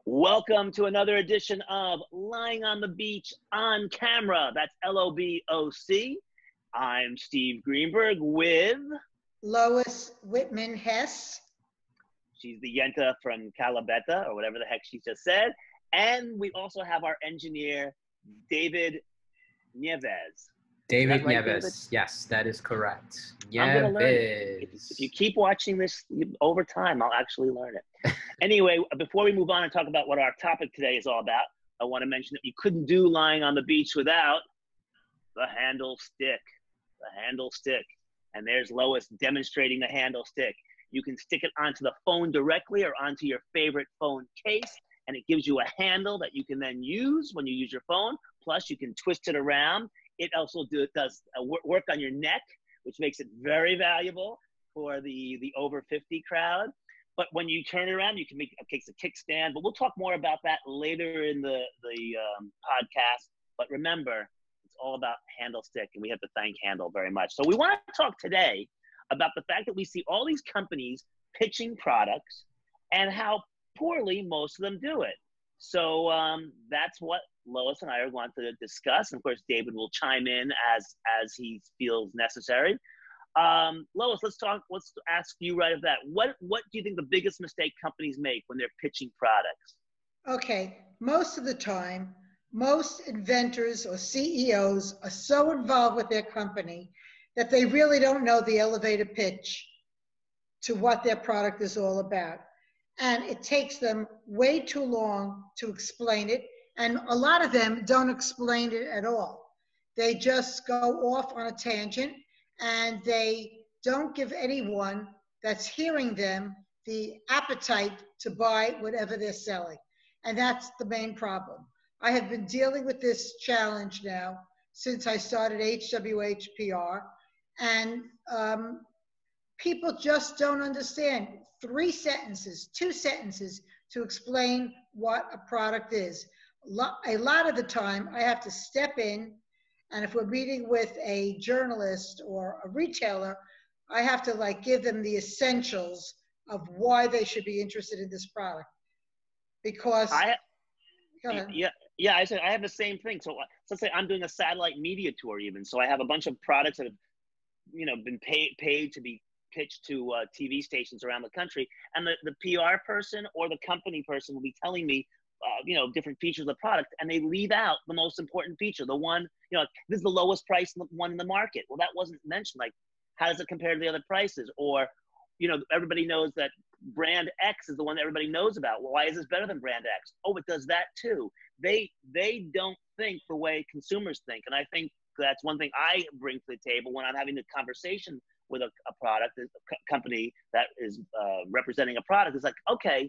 Welcome to another edition of Lying on the Beach on Camera. That's LOBOC. I'm Steve Greenberg with Lois Whitman Hess. She's the Yenta from Calabeta, or whatever the heck she just said. And we also have our engineer, David Nieves. David right, Nieves. David? Yes, that is correct. I'm going to learn it. If you keep watching this over time, I'll actually learn it. Anyway, before we move on and talk about what our topic today is all about, I want to mention that you couldn't do Lying on the Beach without the handle stick. The handle stick. And there's Lois demonstrating the handle stick. You can stick it onto the phone directly or onto your favorite phone case, and it gives you a handle that you can then use when you use your phone. Plus, you can twist it around. It also does work on your neck, which makes it very valuable for the over 50 crowd. But when you turn it around, you can make a kickstand. But we'll talk more about that later in the podcast. But remember, it's all about Handle Stick, and we have to thank Handle very much. So we want to talk today about the fact that we see all these companies pitching products and how poorly most of them do it. So that's what Lois and I are going to discuss. And of course, David will chime in as he feels necessary. Lois, let's ask you right of that. What do you think the biggest mistake companies make when they're pitching products? Okay, most of the time, most inventors or CEOs are so involved with their company that they really don't know the elevator pitch to what their product is all about. And it takes them way too long to explain it. And a lot of them don't explain it at all. They just go off on a tangent, and they don't give anyone that's hearing them the appetite to buy whatever they're selling. And that's the main problem. I have been dealing with this challenge now since I started HWH PR, and people just don't understand. 2 sentences to explain what a product is. A lot of the time, I have to step in, and if we're meeting with a journalist or a retailer, I have to give them the essentials of why they should be interested in this product. Because go ahead. Yeah, I said I have the same thing. So let's say I'm doing a satellite media tour even. So I have a bunch of products that have, been paid to be pitched to TV stations around the country, and the PR person or the company person will be telling me different features of the product, and they leave out the most important feature, the one, this is the lowest price one in the market. Well, that wasn't mentioned. How does it compare to the other prices? Or everybody knows that brand X is the one that everybody knows about. Well, why is this better than brand X? Oh, it does that too. They don't think the way consumers think, and I think that's one thing I bring to the table when I'm having the conversation with a product, a company that is representing a product. It's okay,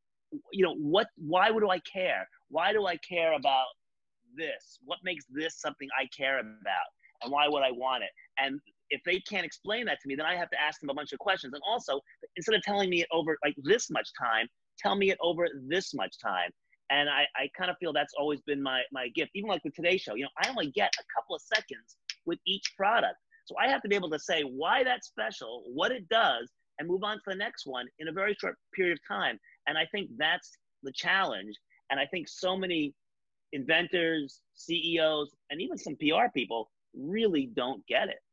why do I care? Why do I care about this? What makes this something I care about? And why would I want it? And if they can't explain that to me, then I have to ask them a bunch of questions. And also, instead of telling me it over this much time, tell me it over this much time. And I kind of feel that's always been my gift. Even with Today's Show, I only get a couple of seconds with each product. So I have to be able to say why that's special, what it does, and move on to the next one in a very short period of time. And I think that's the challenge. And I think so many inventors, CEOs, and even some PR people really don't get it.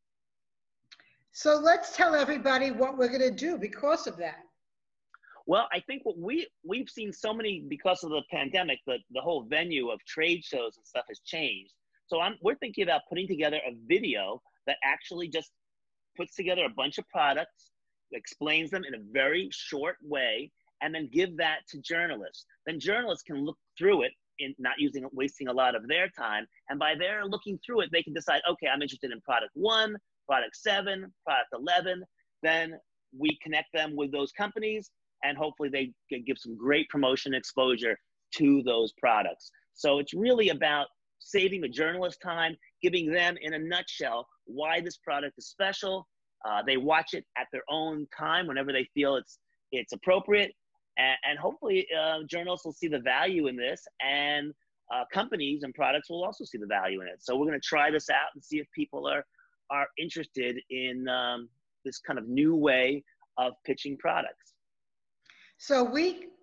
So let's tell everybody what we're going to do because of that. Well, I think what we've seen so many, because of the pandemic, the whole venue of trade shows and stuff has changed. So we're thinking about putting together a video that actually just puts together a bunch of products, explains them in a very short way, and then give that to journalists. Then journalists can look through it, not wasting a lot of their time. And by their looking through it, they can decide, okay, I'm interested in product 1, product 7, product 11. Then we connect them with those companies, and hopefully they can give some great promotion exposure to those products. So it's really about saving the journalist time, giving them in a nutshell why this product is special. They watch it at their own time whenever they feel it's appropriate. And hopefully journalists will see the value in this, and companies and products will also see the value in it. So we're going to try this out and see if people are interested in this kind of new way of pitching products. So we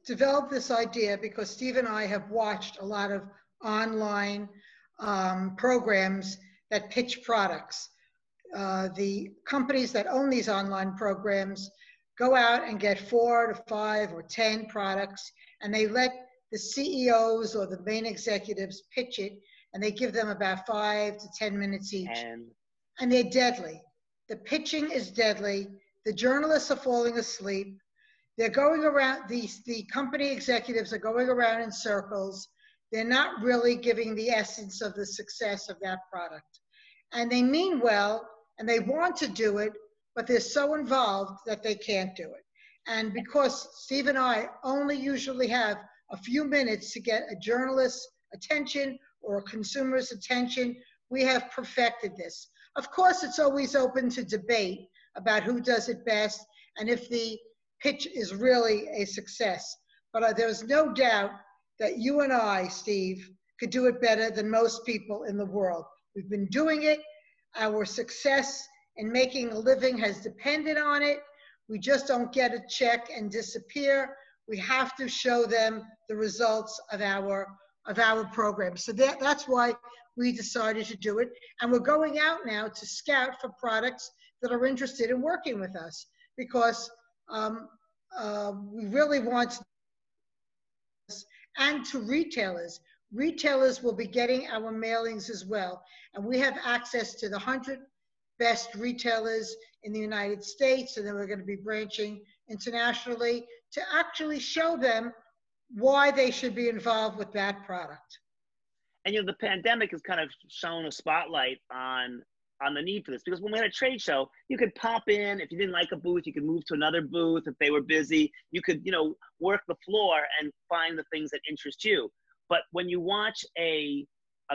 developed this idea because Steve and I have watched a lot of online programs that pitch products. The companies that own these online programs go out and get 4 to 5 or 10 products, and they let the CEOs or the main executives pitch it, and they give them about 5 to 10 minutes each. And they're deadly. The pitching is deadly. The journalists are falling asleep. They're going around, the company executives are going around in circles. They're not really giving the essence of the success of that product. And they mean well, and they want to do it, but they're so involved that they can't do it. And because Steve and I only usually have a few minutes to get a journalist's attention or a consumer's attention, we have perfected this. Of course, it's always open to debate about who does it best and if the pitch is really a success. But there's no doubt that you and I, Steve, could do it better than most people in the world. We've been doing it. Our success in making a living has depended on it. We just don't get a check and disappear. We have to show them the results of our program. So that's why we decided to do it. And we're going out now to scout for products that are interested in working with us, because we really want, and to retailers. Retailers will be getting our mailings as well. And we have access to the 100 best retailers in the United States, and then we're going to be branching internationally to actually show them why they should be involved with that product. And, the pandemic has kind of shown a spotlight on the need for this, because when we had a trade show, you could pop in. If you didn't like a booth, you could move to another booth. If they were busy, you could, work the floor and find the things that interest you. But when you watch a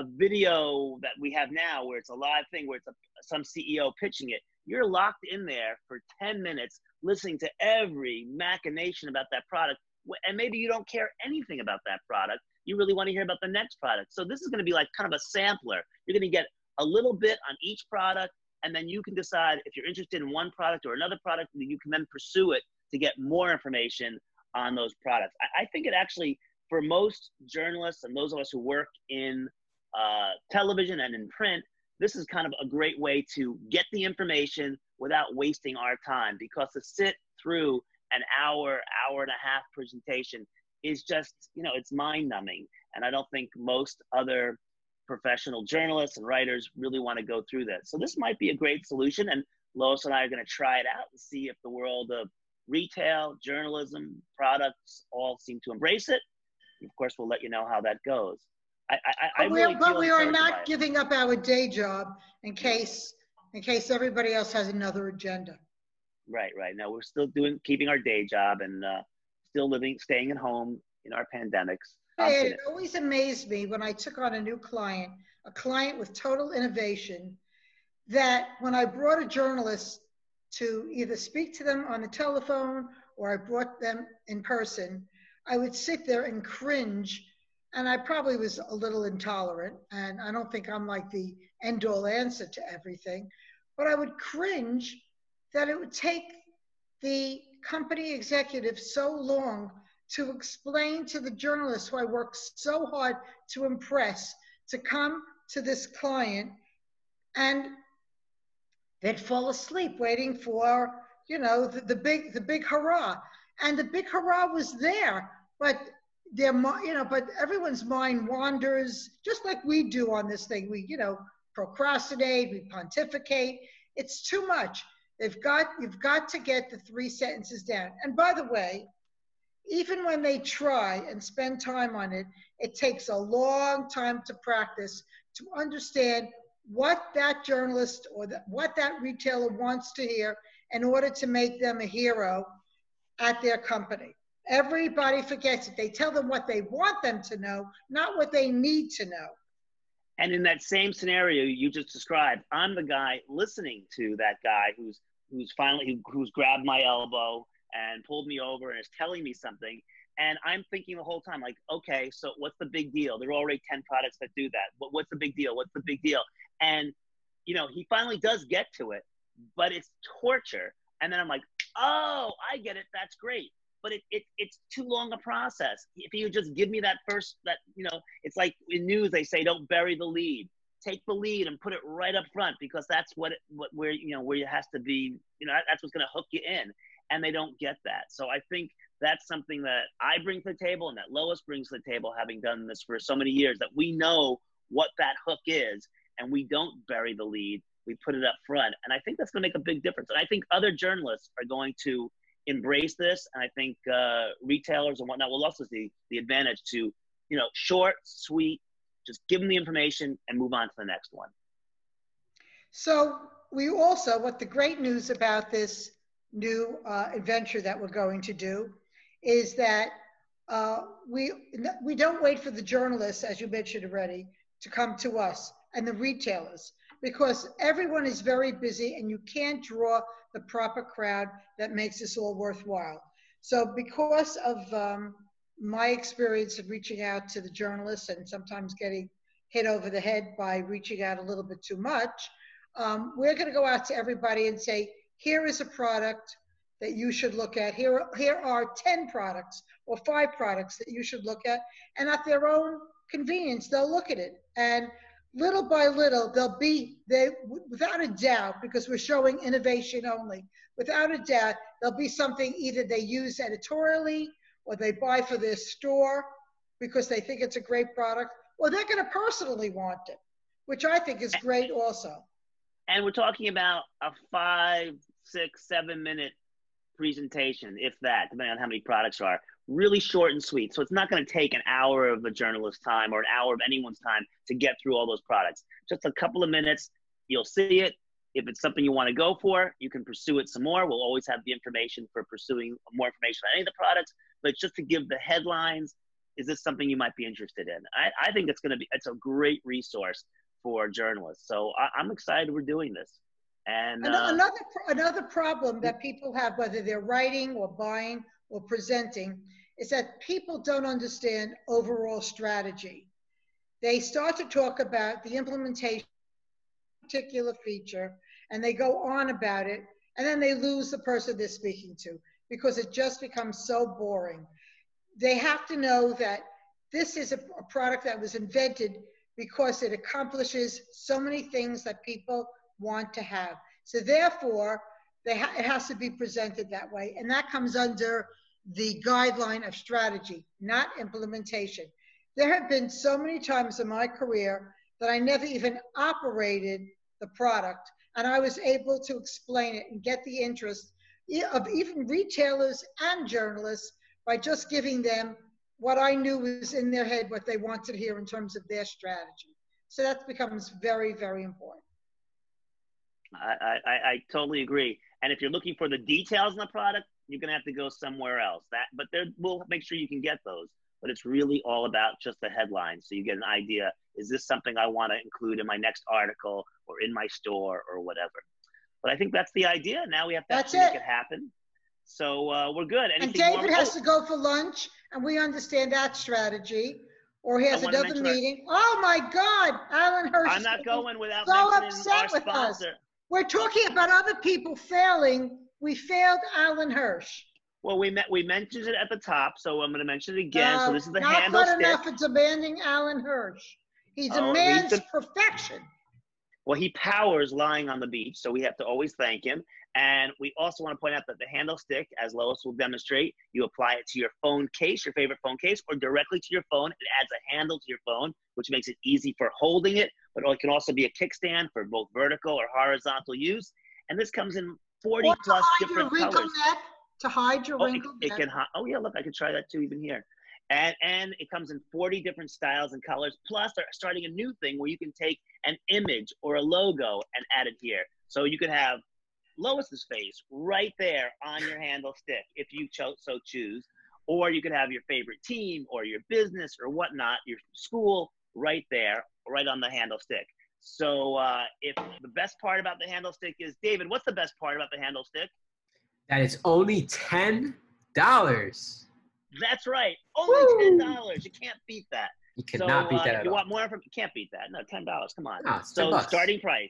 video that we have now, where it's a live thing, where it's some CEO pitching it, you're locked in there for 10 minutes listening to every machination about that product. And maybe you don't care anything about that product. You really want to hear about the next product. So this is going to be like kind of a sampler. You're going to get a little bit on each product, and then you can decide if you're interested in one product or another product, and you can then pursue it to get more information on those products. I think it actually, for most journalists and those of us who work in television and in print, this is kind of a great way to get the information without wasting our time, because to sit through an hour and a half presentation is just, it's mind numbing. And I don't think most other professional journalists and writers really want to go through that. So this might be a great solution. And Lois and I are going to try it out and see if the world of retail, journalism, products all seem to embrace it. And of course, we'll let you know how that goes. But we are not giving up our day job in case everybody else has another agenda. Right. No, we're still keeping our day job and still staying at home in our pandemics. Hey, it always amazed me when I took on a new client, a client with total innovation, that when I brought a journalist to either speak to them on the telephone or I brought them in person, I would sit there and cringe. And I probably was a little intolerant, and I don't think I'm like the end-all answer to everything, but I would cringe that it would take the company executive so long to explain to the journalist who I worked so hard to impress, to come to this client, and they'd fall asleep waiting for, the big hurrah. And the big hurrah was there, but but everyone's mind wanders, just like we do on this thing. We, procrastinate, we pontificate. It's too much. You've got to get the 3 sentences down. And by the way, even when they try and spend time on it, it takes a long time to practice to understand what that journalist or what that retailer wants to hear in order to make them a hero at their company. Everybody forgets it. They tell them what they want them to know, not what they need to know. And in that same scenario you just described, I'm the guy listening to that guy who's grabbed my elbow and pulled me over and is telling me something. And I'm thinking the whole time, like, okay, so what's the big deal? There are already 10 products that do that. What's the big deal? What's the big deal? And, he finally does get to it, but it's torture. And then I'm like, oh, I get it. That's great. but it's too long a process. If you just give me it's like in news, they say, don't bury the lead. Take the lead and put it right up front, because that's where it has to be, that's what's going to hook you in. And they don't get that. So I think that's something that I bring to the table and that Lois brings to the table, having done this for so many years, that we know what that hook is and we don't bury the lead. We put it up front. And I think that's going to make a big difference. And I think other journalists are going to embrace this. And I think retailers and whatnot will also see the advantage to, short, sweet, just give them the information and move on to the next one. So we also, what the great news about this new adventure that we're going to do is that we don't wait for the journalists, as you mentioned already, to come to us and the retailers, because everyone is very busy and you can't draw the proper crowd that makes this all worthwhile. So because of my experience of reaching out to the journalists and sometimes getting hit over the head by reaching out a little bit too much, we're going to go out to everybody and say, here is a product that you should look at. Here are 10 products or 5 products that you should look at. And at their own convenience, they'll look at it. And little by little, without a doubt, because we're showing innovation only, without a doubt, there'll be something either they use editorially or they buy for their store because they think it's a great product, or they're going to personally want it, which I think is great also. And we're talking about a 5, 6, 7 minute presentation, if that, depending on how many products are. Really short and sweet. So it's not going to take an hour of a journalist's time or an hour of anyone's time to get through all those products. Just a couple of minutes, you'll see it. If it's something you want to go for, you can pursue it some more. We'll always have the information for pursuing more information on any of the products, but just to give the headlines, is this something you might be interested in? I think it's a great resource for journalists. So I'm excited we're doing this. And another problem that people have, whether they're writing or buying or presenting, is that people don't understand overall strategy. They start to talk about the implementation of a particular feature, and they go on about it, and then they lose the person they're speaking to because it just becomes so boring. They have to know that this is a product that was invented because it accomplishes so many things that people want to have. So therefore, it has to be presented that way. And that comes under the guideline of strategy, not implementation. There have been so many times in my career that I never even operated the product, and I was able to explain it and get the interest of even retailers and journalists by just giving them what I knew was in their head, what they wanted to hear in terms of their strategy. So that becomes very, very important. I totally agree. And if you're looking for the details in the product, you're going to have to go somewhere else. We'll make sure you can get those. But it's really all about just the headline. So you get an idea, is this something I want to include in my next article or in my store or whatever? But I think that's the idea. Now we have to actually make it happen. So we're good. Anything and David has to go for lunch, and we understand that strategy. Or he has another meeting. Oh my God, Alan Hirsch. I'm not going without so mentioning upset our with sponsor. Us. We're talking about other people failing. We failed Alan Hirsch. Well, we mentioned it at the top, so I'm going to mention it again. So this is the handle stick. Not enough for demanding Alan Hirsch. He's a man's perfection. Well, he powers lying on the beach, so we have to always thank him. And we also want to point out that the handle stick, as Lois will demonstrate, you apply it to your phone case, your favorite phone case, or directly to your phone. It adds a handle to your phone, which makes it easy for holding it, but it can also be a kickstand for both vertical or horizontal use. And this comes in 40 plus different colors. To hide your wrinkled neck. Oh yeah, look, I could try that too even here. And it comes in 40 different styles and colors. Plus, they're starting a new thing where you can take an image or a logo and add it here. So you could have Lois's face right there on your handle stick if you so choose. Or you could have your favorite team or your business or whatnot, your school right there, right on the handle stick. So if the best part about the handle stick is, David, what's the best part about the handle stick? That it's only $10. That's right. Only $10. You can't beat that. You cannot beat that if at you all. want more, you can't beat that. No, $10. Come on. No, so $10. Starting price,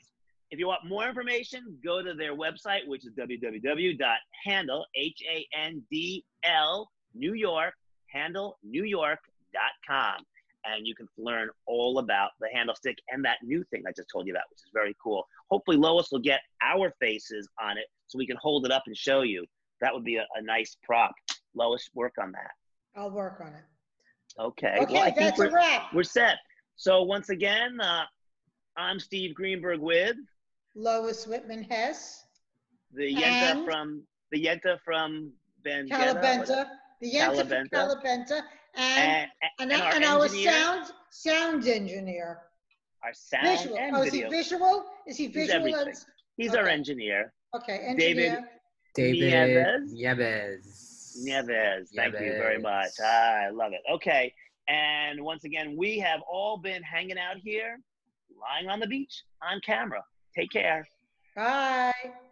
If you want more information, go to their website, which is www.handle, Handl, New York, handlenewyork.com. And you can learn all about the handle stick and that new thing I just told you about, which is very cool. Hopefully Lois will get our faces on it so we can hold it up and show you. That would be a nice prop. Lois, work on that. I'll work on it. Okay. Okay, Well, I think that's a wrap. we're set. So once again, I'm Steve Greenberg with Lois Whitman Hess. the And- Yenta from Vendetta. Calabenta. The Yenta from Calabenta. Calabenta. And our our engineer, sound engineer. our sound Visual. and Oh, video. is he visual? Is he He's visual? everything. He's our Okay. engineer. Okay, engineer. David Nieves. Nieves. Thank you very much. Nieves. I love it. Okay. And once again, we have all been hanging out here, lying on the beach on camera. Take care. Bye.